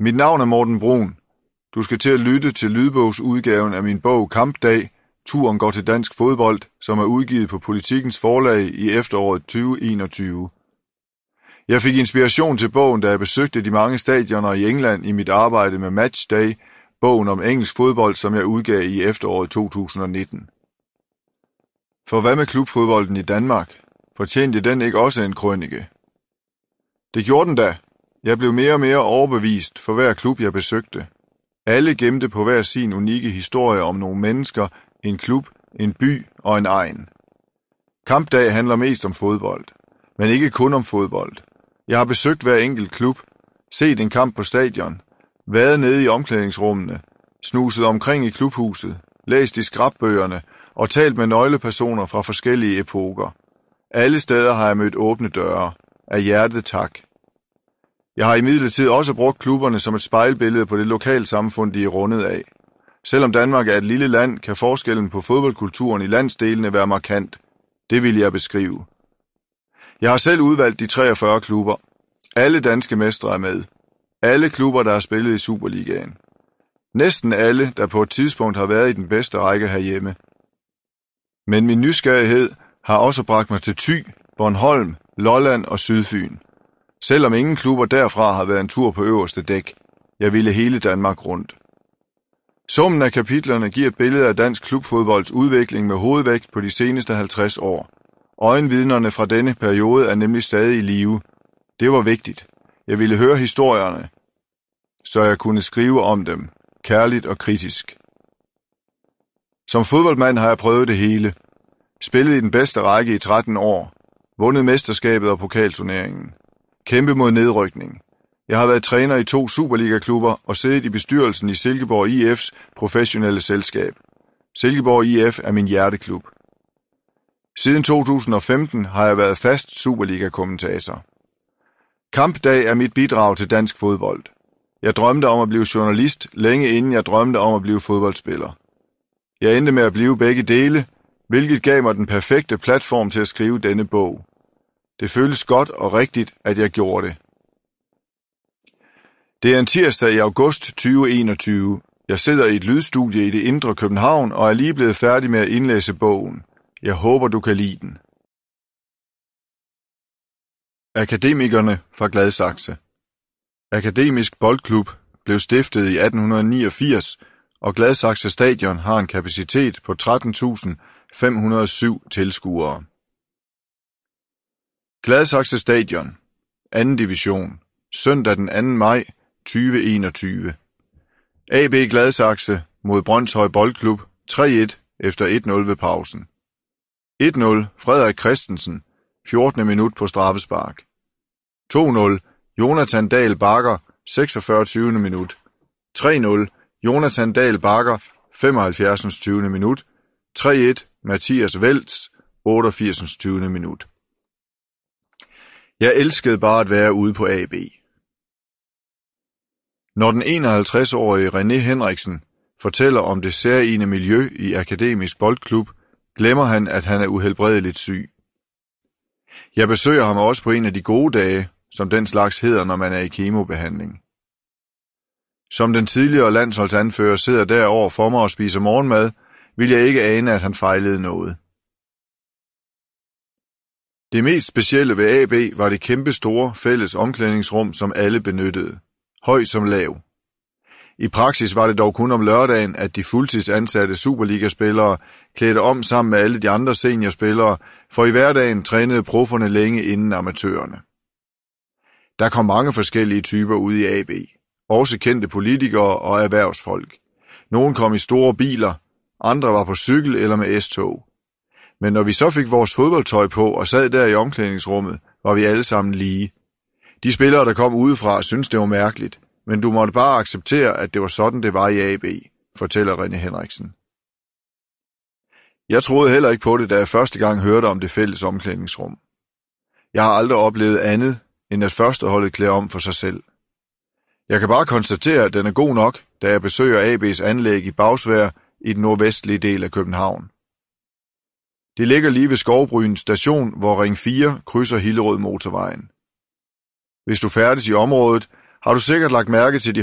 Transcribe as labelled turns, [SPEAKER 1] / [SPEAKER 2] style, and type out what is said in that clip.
[SPEAKER 1] Mit navn er Morten Brun. Du skal til at lytte til lydbogsudgaven af min bog Kampdag, Turen går til dansk fodbold, som er udgivet på Politikens Forlag i efteråret 2021. Jeg fik inspiration til bogen, da jeg besøgte de mange stadioner i England i mit arbejde med Matchday, bogen om engelsk fodbold, som jeg udgav i efteråret 2019. For hvad med klubfodbolden i Danmark? Fortjente den ikke også en krønike? Det gjorde den da. Jeg blev mere og mere overbevist for hver klub, jeg besøgte. Alle gemte på hver sin unikke historie om nogle mennesker, en klub, en by og en egn. Kampdag handler mest om fodbold, men ikke kun om fodbold. Jeg har besøgt hver enkelt klub, set en kamp på stadion, været nede i omklædningsrummene, snuset omkring i klubhuset, læst i skrabbøgerne og talt med nøglepersoner fra forskellige epoker. Alle steder har jeg mødt åbne døre. Af hjertet tak. Jeg har imidlertid også brugt klubberne som et spejlbillede på det lokalsamfund, de er rundet af. Selvom Danmark er et lille land, kan forskellen på fodboldkulturen i landsdelene være markant. Det vil jeg beskrive. Jeg har selv udvalgt de 43 klubber. Alle danske mestre er med. Alle klubber, der har spillet i Superligaen. Næsten alle, der på et tidspunkt har været i den bedste række herhjemme. Men min nysgerrighed har også bragt mig til Thy, Bornholm, Lolland og Sydfyn. Selvom ingen klubber derfra har været en tur på øverste dæk. Jeg ville hele Danmark rundt. Summen af kapitlerne giver et billede af dansk klubfodbolds udvikling med hovedvægt på de seneste 50 år. Øjenvidnerne fra denne periode er nemlig stadig i live. Det var vigtigt. Jeg ville høre historierne, så jeg kunne skrive om dem, kærligt og kritisk. Som fodboldmand har jeg prøvet det hele. Spillet i den bedste række i 13 år. Vundet mesterskabet og pokalturneringen. Kæmpe mod nedrykning. Jeg har været træner i 2 Superliga-klubber og siddet i bestyrelsen i Silkeborg IF's professionelle selskab. Silkeborg IF er min hjerteklub. Siden 2015 har jeg været fast Superliga-kommentator. Kampdag er mit bidrag til dansk fodbold. Jeg drømte om at blive journalist, længe inden jeg drømte om at blive fodboldspiller. Jeg endte med at blive begge dele, hvilket gav mig den perfekte platform til at skrive denne bog. Det føles godt og rigtigt, at jeg gjorde det. Det er en tirsdag i august 2021. Jeg sidder i et lydstudie i det indre København og er lige blevet færdig med at indlæse bogen. Jeg håber, du kan lide den. Akademikerne fra Gladsaxe. Akademisk Boldklub blev stiftet i 1889, og Gladsaxe Stadion har en kapacitet på 13.507 tilskuere. Gladsaxe Stadion, 2. division, søndag den 2. maj 2021. AB Gladsaxe mod Brønshøj Boldklub 3-1 efter 1-0 ved pausen. 1-0 Frederik Christensen, 14. minut på straffespark. 2-0 Jonathan Dahl Bakker, 46. minut. 3-0 Jonathan Dahl Bakker, 75. minut. 3-1 Mathias Welts, 88. minut. Jeg elskede bare at være ude på AB. Når den 51-årige René Henriksen fortæller om det særegne miljø i Akademisk Boldklub, glemmer han, at han er uhelbredeligt syg. Jeg besøger ham også på en af de gode dage, som den slags hedder, når man er i kemobehandling. Som den tidligere landsholdsanfører sidder derovre for mig og spiser morgenmad, vil jeg ikke ane, at han fejlede noget. Det mest specielle ved AB var det kæmpe store fælles omklædningsrum, som alle benyttede. Høj som lav. I praksis var det dog kun om lørdagen, at de fuldtidsansatte Superliga-spillere klædte om sammen med alle de andre seniorspillere, for i hverdagen trænede profferne længe inden amatørerne. Der kom mange forskellige typer ud i AB. Også kendte politikere og erhvervsfolk. Nogle kom i store biler, andre var på cykel eller med S-tog. Men når vi så fik vores fodboldtøj på og sad der i omklædningsrummet, var vi alle sammen lige. De spillere, der kom udefra, syntes det var mærkeligt, men du måtte bare acceptere, at det var sådan, det var i AB, fortæller René Henriksen. Jeg troede heller ikke på det, da jeg første gang hørte om det fælles omklædningsrum. Jeg har aldrig oplevet andet, end at førsteholdet klæder om for sig selv. Jeg kan bare konstatere, at den er god nok, da jeg besøger AB's anlæg i Bagsværd i den nordvestlige del af København. Det ligger lige ved Skovbryn station, hvor Ring 4 krydser Hillerød motorvejen. Hvis du færdes i området, har du sikkert lagt mærke til de